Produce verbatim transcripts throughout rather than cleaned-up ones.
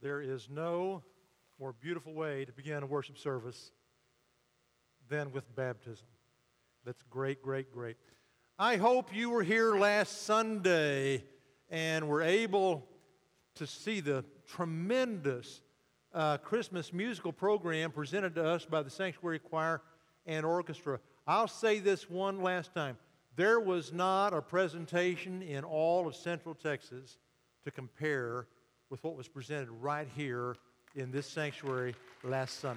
There is no more beautiful way to begin a worship service than with baptism. That's great, great, great. I hope you were here last Sunday and were able to see the tremendous uh, Christmas musical program presented to us by the Sanctuary Choir and Orchestra. I'll say this one last time. There was not a presentation in all of Central Texas to compare with what was presented right here in this sanctuary last Sunday.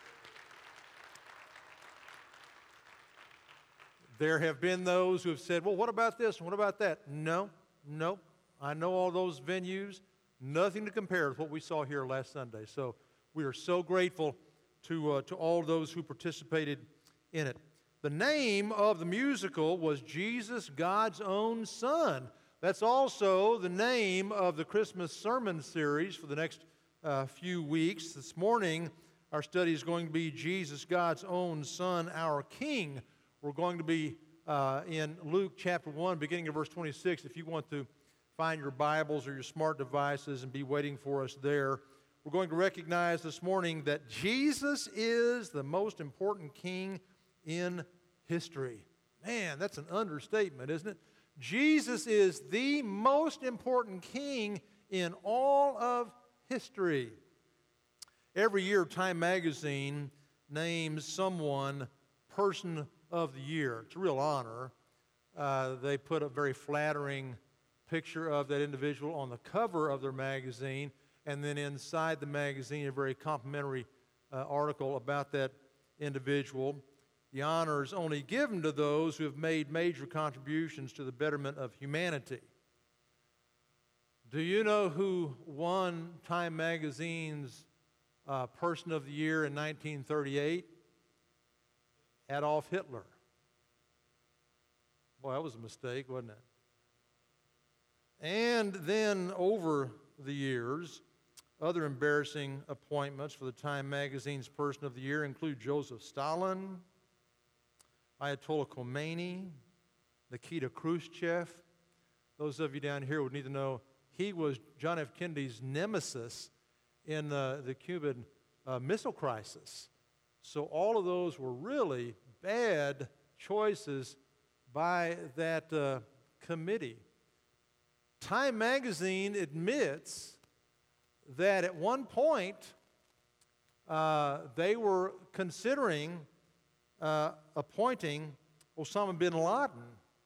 There have been those who have said, well, what about this and what about that? No, no. I know all those venues. Nothing to compare with what we saw here last Sunday. So we are so grateful to, uh, to all those who participated in it. The name of the musical was Jesus, God's Own Son. That's also the name of the Christmas sermon series for the next uh, few weeks. This morning, our study is going to be Jesus, God's Own Son, our King. We're going to be uh, in Luke chapter one, beginning of verse twenty-six. If you want to find your Bibles or your smart devices and be waiting for us there, we're going to recognize this morning that Jesus is the most important king in history. Man, that's an understatement, isn't it? Jesus is the most important king in all of history. Every year, Time magazine names someone person of the year. It's a real honor. Uh, they put a very flattering picture of that individual on the cover of their magazine, and then inside the magazine, a very complimentary uh, article about that individual. The honor is only given to those who have made major contributions to the betterment of humanity. Do you know who won Time magazine's uh, Person of the Year in nineteen thirty-eight? Adolf Hitler. Boy, that was a mistake, wasn't it? And then over the years, other embarrassing appointments for the Time magazine's Person of the Year include Joseph Stalin, Ayatollah Khomeini, Nikita Khrushchev. Those of you down here would need to know he was John F. Kennedy's nemesis in uh, the Cuban uh, Missile Crisis. So all of those were really bad choices by that uh, committee. Time magazine admits that at one point uh, they were considering uh, appointing Osama bin Laden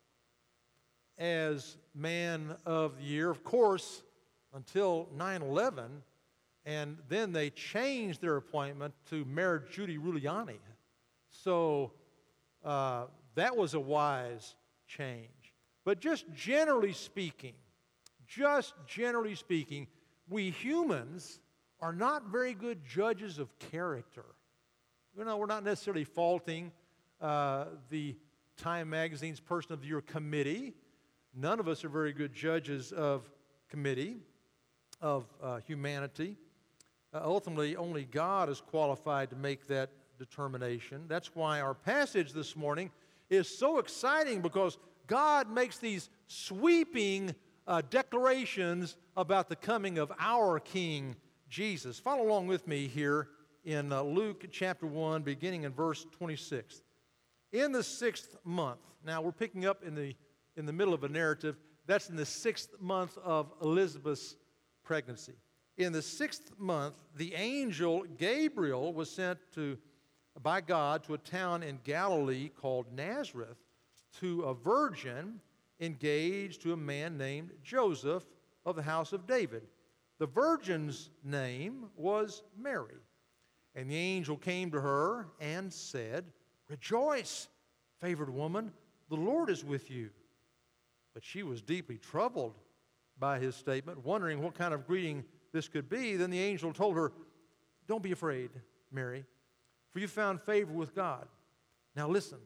as Man of the Year, of course, until nine eleven, and then they changed their appointment to Mayor Judy Giuliani. So uh, that was a wise change. But just generally speaking, just generally speaking, we humans are not very good judges of character. You know, we're not necessarily faulting uh, the Time magazine's Person of the Year committee. None of us are very good judges of committee, of uh, humanity. Uh, ultimately, only God is qualified to make that determination. That's why our passage this morning is so exciting, because God makes these sweeping uh, declarations about the coming of our King, Jesus. Follow along with me here in uh, Luke chapter one, beginning in verse twenty-six. In the sixth month, now we're picking up in the, in the middle of a narrative, that's in the sixth month of Elizabeth's pregnancy. In the sixth month, the angel Gabriel was sent to, by God to a town in Galilee called Nazareth, to a virgin engaged to a man named Joseph of the house of David. The virgin's name was Mary. And the angel came to her and said, "Rejoice, favored woman, the Lord is with you." But she was deeply troubled by his statement, wondering what kind of greeting this could be. Then the angel told her, "Don't be afraid, Mary, for you found favor with God. Now listen,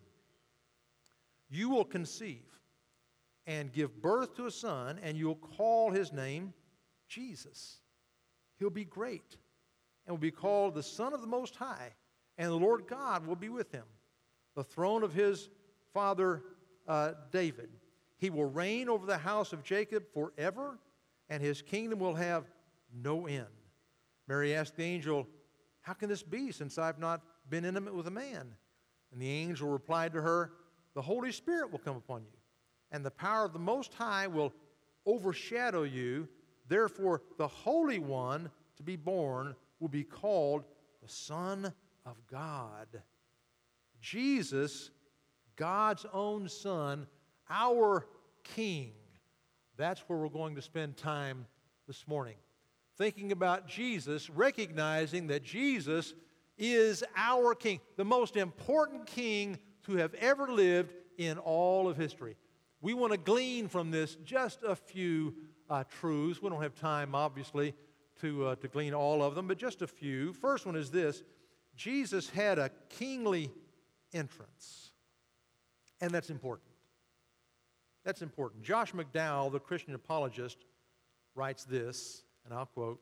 you will conceive and give birth to a son, and you'll call his name Jesus. He'll be great and will be called the Son of the Most High, and the Lord God will be with him. The throne of his father uh, David. He will reign over the house of Jacob forever, and his kingdom will have no end." Mary asked the angel, "How can this be, since I've not been intimate with a man?" And the angel replied to her, "The Holy Spirit will come upon you, and the power of the Most High will overshadow you. Therefore, the Holy One to be born will be called the Son of God." Jesus, God's own Son, our King. That's where we're going to spend time this morning. Thinking about Jesus, recognizing that Jesus is our King, the most important King to have ever lived in all of history. We want to glean from this just a few uh, truths. We don't have time, obviously, to, uh, to glean all of them, but just a few. First one is this: Jesus had a kingly entrance, and that's important. That's important. Josh McDowell, the Christian apologist, writes this, and I'll quote,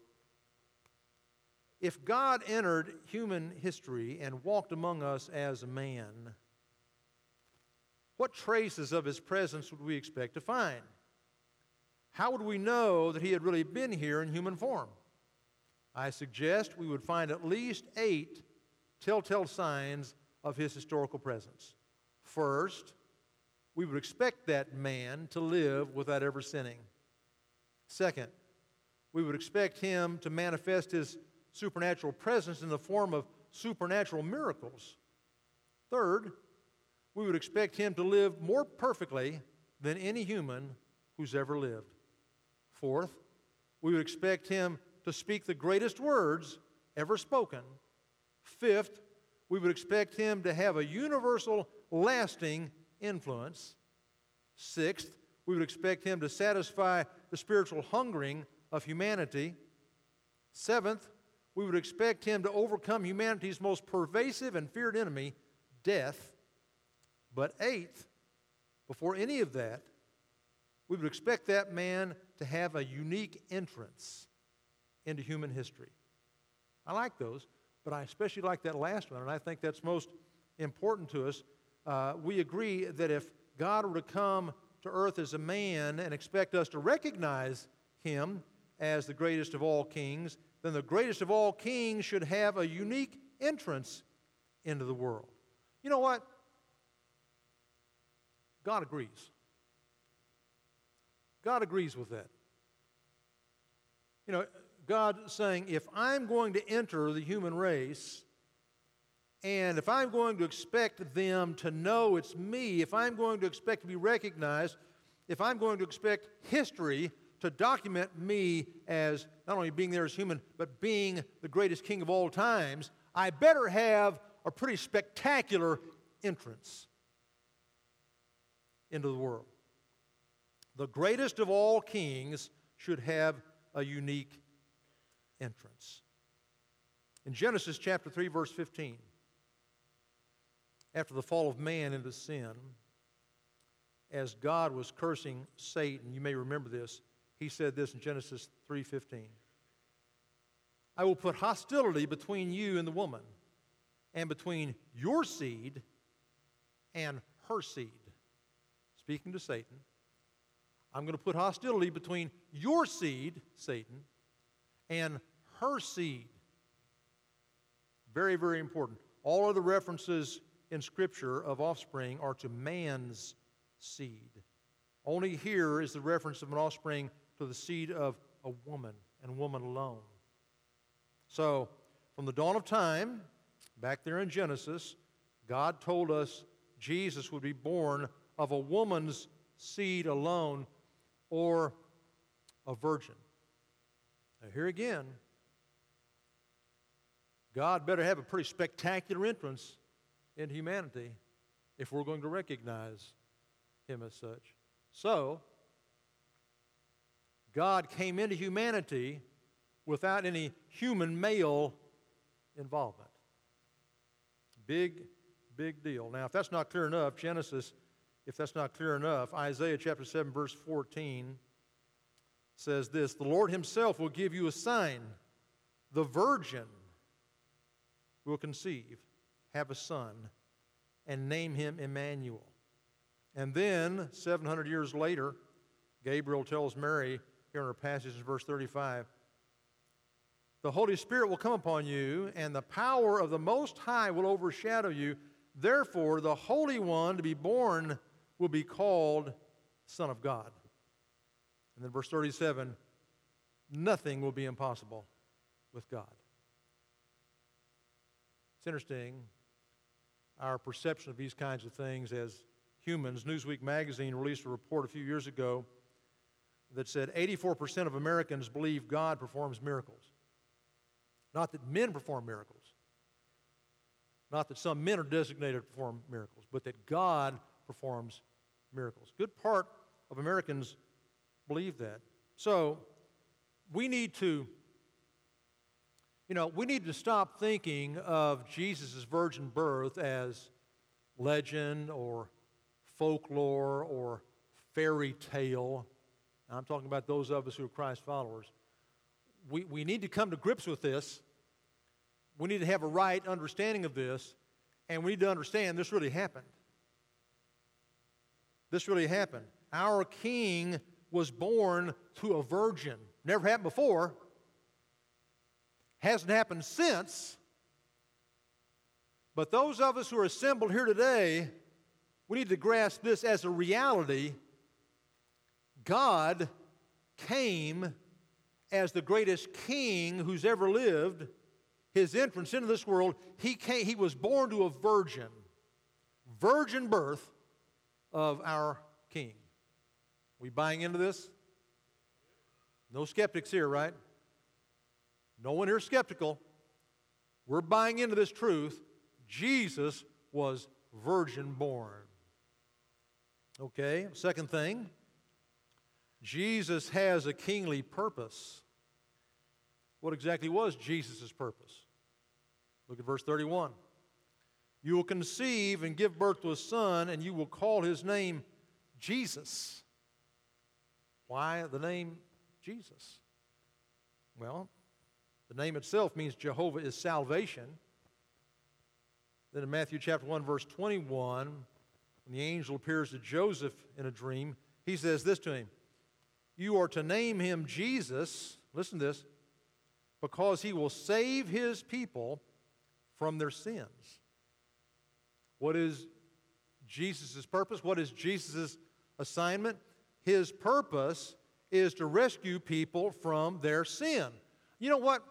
"If God entered human history and walked among us as a man, what traces of his presence would we expect to find? How would we know that he had really been here in human form? I suggest we would find at least eight telltale signs of his historical presence. First, we would expect that man to live without ever sinning. Second, we would expect him to manifest his supernatural presence in the form of supernatural miracles. Third, we would expect him to live more perfectly than any human who's ever lived. Fourth, we would expect him to speak the greatest words ever spoken. Fifth, we would expect him to have a universal, lasting influence. Sixth, we would expect him to satisfy the spiritual hungering of humanity. Seventh, we would expect him to overcome humanity's most pervasive and feared enemy, death. But eighth, before any of that, we would expect that man to have a unique entrance into human history." I like those, but I especially like that last one, and I think that's most important to us. Uh, we agree that if God were to come to earth as a man and expect us to recognize him as the greatest of all kings, then the greatest of all kings should have a unique entrance into the world. You know what? God agrees. God agrees with that. You know, God saying, if I'm going to enter the human race, and if I'm going to expect them to know it's me, if I'm going to expect to be recognized, if I'm going to expect history to document me as not only being there as human, but being the greatest king of all times, I better have a pretty spectacular entrance into the world. The greatest of all kings should have a unique entrance. In Genesis chapter three, verse fifteen, after the fall of man into sin, as God was cursing Satan, you may remember this, he said this in Genesis three fifteen, "I will put hostility between you and the woman, and between your seed and her seed." Speaking to Satan, I'm going to put hostility between your seed, Satan, and her seed. Very, very important. All other references in Scripture of offspring are to man's seed. Only here is the reference of an offspring to the seed of a woman, and woman alone. So, from the dawn of time, back there in Genesis, God told us Jesus would be born of a woman's seed alone, or a virgin. Now here again, God better have a pretty spectacular entrance into humanity if we're going to recognize him as such. So, God came into humanity without any human male involvement. Big, big deal. Now, if that's not clear enough, Genesis, if that's not clear enough, Isaiah chapter seven, verse fourteen says this, "The Lord himself will give you a sign. The virgin will conceive, have a son, and name him Emmanuel." And then, seven hundred years later, Gabriel tells Mary, here in our passage in verse thirty-five, The Holy Spirit will come upon you, and the power of the Most High will overshadow you. Therefore, the Holy One to be born will be called Son of God. And then verse thirty-seven, nothing will be impossible with God. It's interesting, our perception of these kinds of things as humans. Newsweek magazine released a report a few years ago that said eighty-four percent of Americans believe God performs miracles. Not that men perform miracles. Not that some men are designated to perform miracles, but that God performs miracles. Good part of Americans believe that. So we need to, you know, we need to stop thinking of Jesus' virgin birth as legend or folklore or fairy tale. I'm talking about those of us who are Christ followers. We, we need to come to grips with this. We need to have a right understanding of this, and we need to understand this really happened. This really happened. Our King was born to a virgin. Never happened before. Hasn't happened since. But those of us who are assembled here today, we need to grasp this as a reality. God came as the greatest king who's ever lived. His entrance into this world, he came, he was born to a virgin. Virgin birth of our King. We buying into this? No skeptics here, right? No one here is skeptical. We're buying into this truth. Jesus was virgin born. Okay, second thing, Jesus has a kingly purpose. What exactly was Jesus' purpose? Look at verse thirty-one. You will conceive and give birth to a son, and you will call his name Jesus. Why the name Jesus? Well, the name itself means Jehovah is salvation. Then in Matthew chapter one, verse twenty-one, when the angel appears to Joseph in a dream, he says this to him, you are to name him Jesus, listen to this, because he will save his people from their sins. What is Jesus' purpose? What is Jesus' assignment? His purpose is to rescue people from their sin. You know what?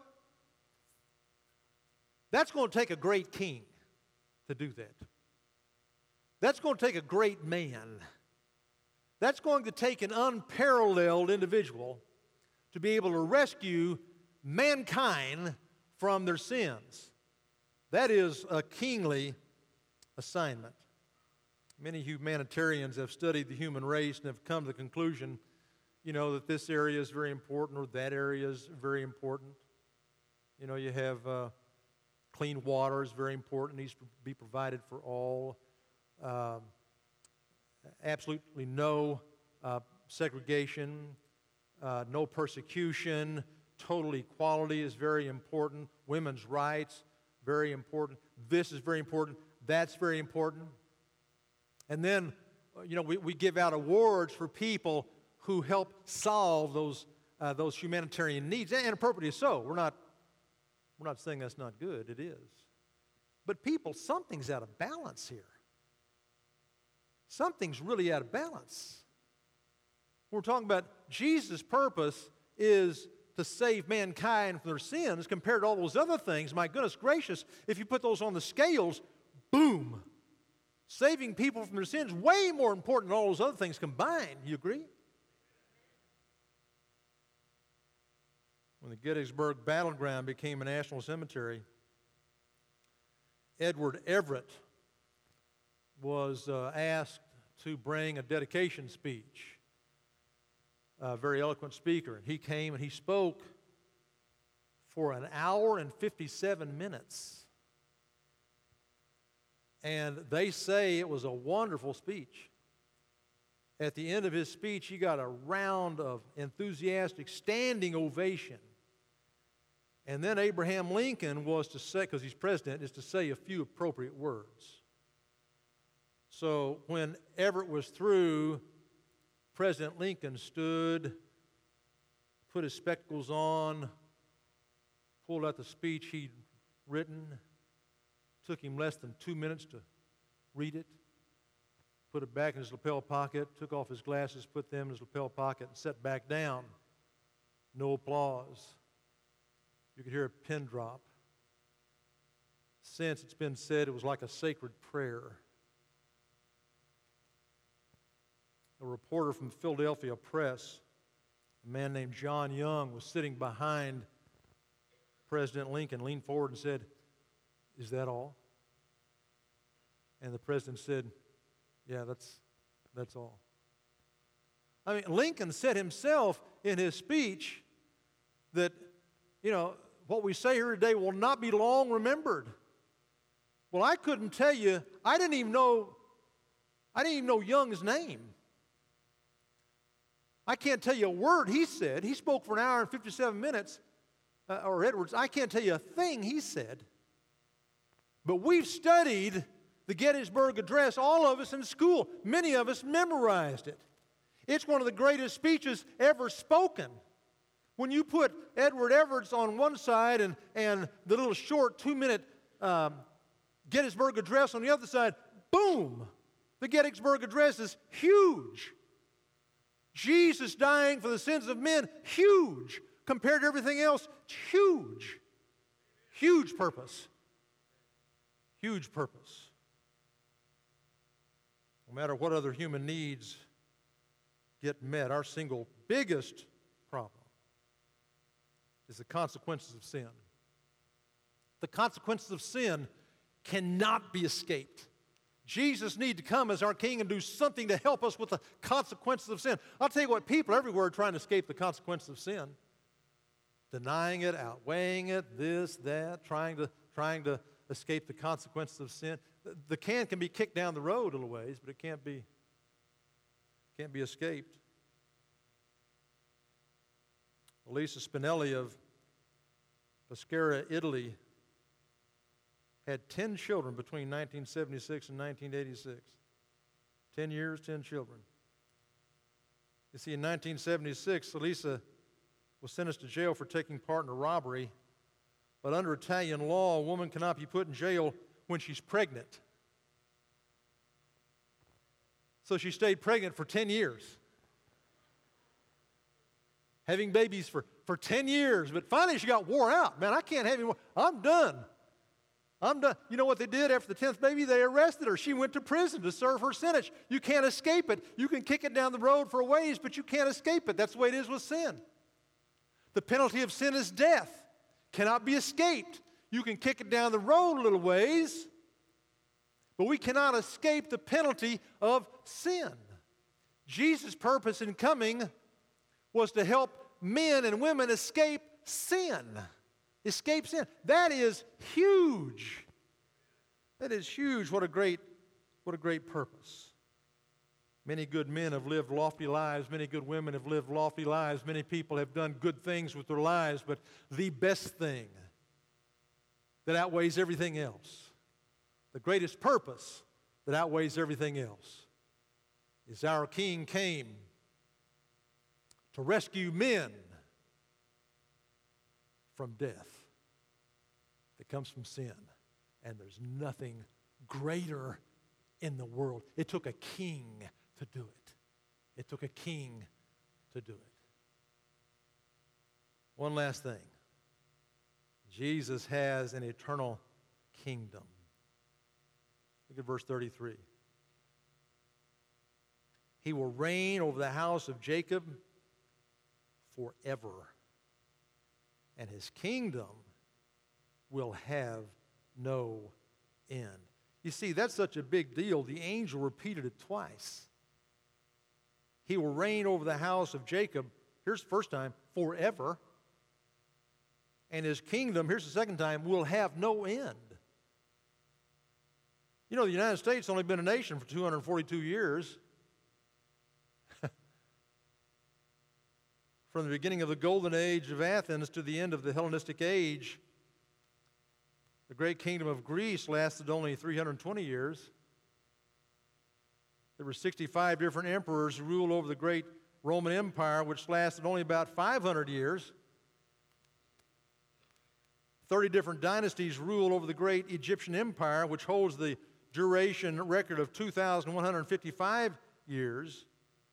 That's going to take a great king to do that. That's going to take a great man. That's going to take an unparalleled individual to be able to rescue mankind from their sins. That is a kingly assignment. Many humanitarians have studied the human race and have come to the conclusion, you know, that this area is very important or that area is very important. You know, you have uh, clean water is very important, needs to be provided for all. Um, absolutely no uh, segregation, uh, no persecution, total equality is very important. Women's rights, very important. This is very important. That's very important. And then, you know, we, we give out awards for people who help solve those uh, those humanitarian needs, and appropriately so. We're not we're not saying that's not good. It is. But people, something's out of balance here. Something's really out of balance. We're talking about Jesus' purpose is to save mankind from their sins compared to all those other things. My goodness gracious, if you put those on the scales, boom. Saving people from their sins, way more important than all those other things combined. You agree? When the Gettysburg Battleground became a national cemetery, Edward Everett was uh, asked to bring a dedication speech. A very eloquent speaker. He came and he spoke for an hour and fifty-seven minutes. And they say it was a wonderful speech. At the end of his speech, he got a round of enthusiastic standing ovation. And then Abraham Lincoln was to say, because he's president, is to say a few appropriate words. So when Everett was through, President Lincoln stood, put his spectacles on, pulled out the speech he'd written. Took him less than two minutes to read it. Put it back in his lapel pocket, took off his glasses, put them in his lapel pocket, and sat back down. No applause. You could hear a pin drop. Since it's been said it was like a sacred prayer. A reporter from the Philadelphia Press, a man named John Young, was sitting behind President Lincoln, leaned forward and said, "Is that all?" And the president said, "Yeah, that's, that's all." I mean, Lincoln said himself in his speech that, you know, what we say here today will not be long remembered. Well, I couldn't tell you, I didn't even know, I didn't even know Young's name. I can't tell you a word he said. He spoke for an hour and fifty-seven minutes, uh, or Edwards. I can't tell you a thing he said. But we've studied the Gettysburg Address, all of us in school. Many of us memorized it. It's one of the greatest speeches ever spoken. When you put Edward Everett on one side and, and the little short two-minute um, Gettysburg Address on the other side, boom! The Gettysburg Address is huge. Jesus dying for the sins of men, huge. Compared to everything else, it's huge. Huge purpose. Huge purpose. No matter what other human needs get met, our single biggest problem is the consequences of sin. The consequences of sin cannot be escaped. Jesus needs to come as our King and do something to help us with the consequences of sin. I'll tell you what, people everywhere are trying to escape the consequences of sin. Denying it, outweighing it, this, that, trying to, trying to escape the consequences of sin. The, the can can be kicked down the road a little ways, but it can't be, can't be escaped. Elisa Spinelli of Pescara, Italy, had ten children between nineteen seventy-six and nineteen eighty-six. Ten years, ten children. You see, in nineteen seventy-six, Elisa was sentenced to jail for taking part in a robbery. But under Italian law, a woman cannot be put in jail when she's pregnant. So she stayed pregnant for ten years. Having babies for, for ten years. But finally she got wore out. Man, I can't have any more. I'm done. I'm done. You know what they did after the tenth baby? They arrested her. She went to prison to serve her sentence. You can't escape it. You can kick it down the road for a ways, but you can't escape it. That's the way it is with sin. The penalty of sin is death. Cannot be escaped. You can kick it down the road a little ways, but we cannot escape the penalty of sin. Jesus' purpose in coming was to help men and women escape sin. Escape sin. That is huge. That is huge. What a great, what a great purpose. Many good men have lived lofty lives. Many good women have lived lofty lives. Many people have done good things with their lives, but the best thing that outweighs everything else, the greatest purpose that outweighs everything else, is our King came to rescue men from death that comes from sin. And there's nothing greater in the world. It took a king to do it. It took a king to do it. One last thing. Jesus has an eternal kingdom. Look at verse thirty-three. He will reign over the house of Jacob forever, and his kingdom will have no end. You see, that's such a big deal. The angel repeated it twice. He will reign over the house of Jacob, here's the first time, forever. And his kingdom, here's the second time, will have no end. You know, the United States has only been a nation for two hundred forty-two years. From the beginning of the golden age of Athens to the end of the Hellenistic age, the great kingdom of Greece lasted only three hundred twenty years. There were sixty-five different emperors who ruled over the great Roman Empire, which lasted only about five hundred years. thirty different dynasties rule over the great Egyptian empire, which holds the duration record of two thousand one hundred fifty-five years.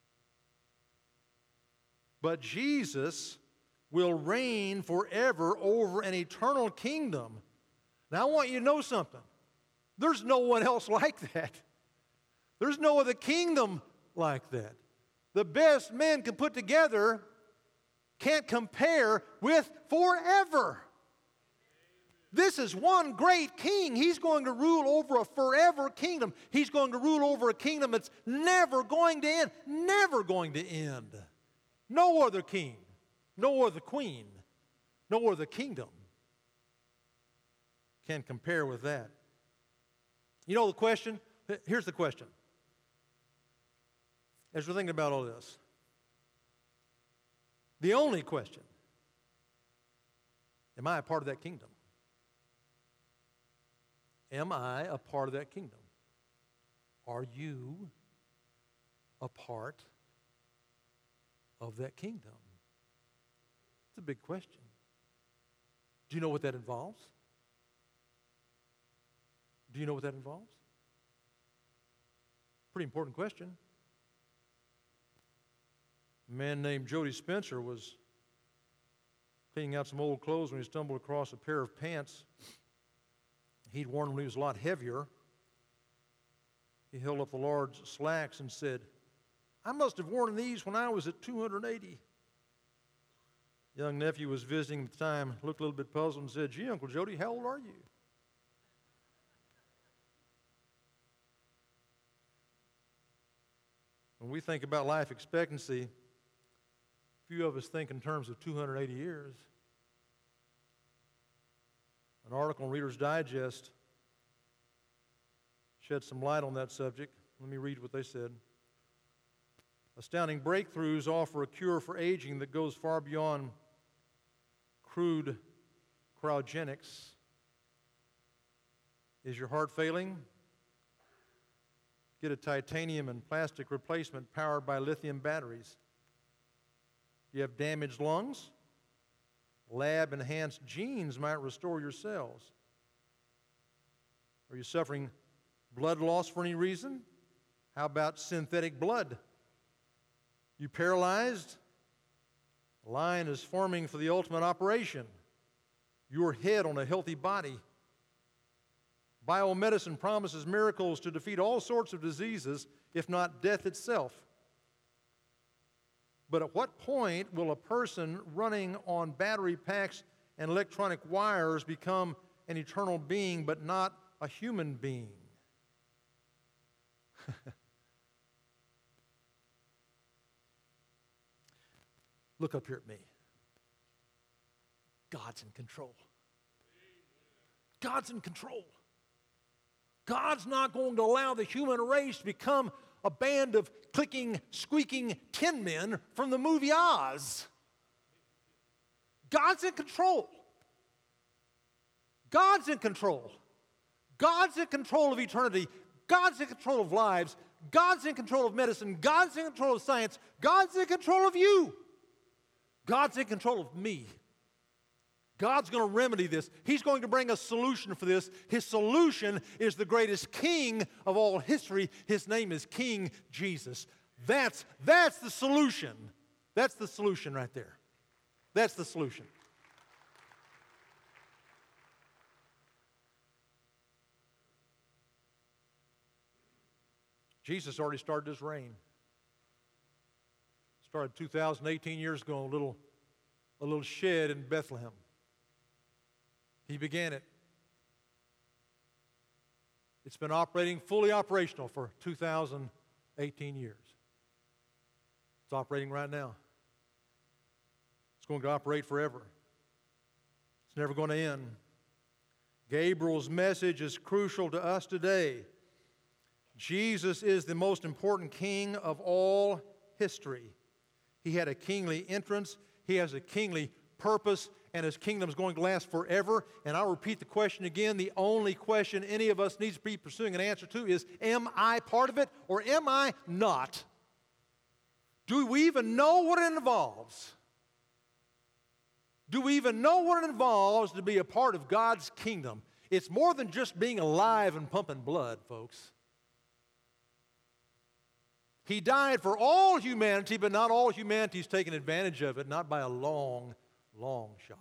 But Jesus will reign forever over an eternal kingdom. Now, I want you to know something. There's no one else like that. There's no other kingdom like that. The best men can put together can't compare with forever. This is one great king. He's going to rule over a forever kingdom. He's going to rule over a kingdom that's never going to end. Never going to end. No other king, no other queen, no other kingdom can compare with that. You know the question? Here's the question. As we're thinking about all this, the only question, am I a part of that kingdom? Am I a part of that kingdom? Are you a part of that kingdom? It's a big question. Do you know what that involves? Do you know what that involves? Pretty important question. A man named Jody Spencer was cleaning out some old clothes when he stumbled across a pair of pants he'd worn when he was a lot heavier. He held up the large slacks and said, "I must have worn these when I was at two hundred eighty. Young nephew was visiting at the time, looked a little bit puzzled and said, "Gee, Uncle Jody, how old are you?" When we think about life expectancy, few of us think in terms of two hundred eighty years. An article in Reader's Digest shed some light on that subject. Let me read what they said. Astounding breakthroughs offer a cure for aging that goes far beyond crude cryogenics. Is your heart failing? Get a titanium and plastic replacement powered by lithium batteries. You have damaged lungs? Lab-enhanced genes might restore your cells. Are you suffering blood loss for any reason? How about synthetic blood? You paralyzed? A line is forming for the ultimate operation. Your head on a healthy body. Biomedicine promises miracles to defeat all sorts of diseases, if not death itself. But at what point will a person running on battery packs and electronic wires become an eternal being but not a human being? Look up here at me. God's in control. God's in control. God's not going to allow the human race to become a band of clicking, squeaking tin men from the movie Oz. God's in control. God's in control. God's in control of eternity. God's in control of lives. God's in control of medicine. God's in control of science. God's in control of you. God's in control of me. God's going to remedy this. He's going to bring a solution for this. His solution is the greatest king of all history. His name is King Jesus. That's, that's the solution. That's the solution right there. That's the solution. Jesus already started his reign. Started two thousand eighteen years ago, a little, a little shed in Bethlehem. He began it. It's been operating, fully operational for two thousand eighteen years. It's operating right now. It's going to operate forever. It's never going to end. Gabriel's message is crucial to us today. Jesus is the most important king of all history. He had a kingly entrance. He has a kingly purpose, and his kingdom is going to last forever. And I'll repeat the question again. The only question any of us needs to be pursuing an answer to is, am I part of it or am I not? Do we even know what it involves? Do we even know what it involves to be a part of God's kingdom? It's more than just being alive and pumping blood, folks. He died for all humanity, but not all humanity is taking advantage of it, not by a long, long shot.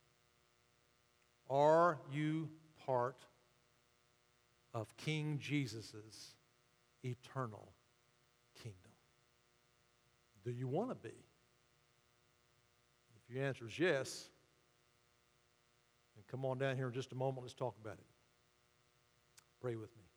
Are you part of King Jesus' eternal kingdom? Do you want to be? If your answer is yes, then come on down here in just a moment. Let's talk about it. Pray with me.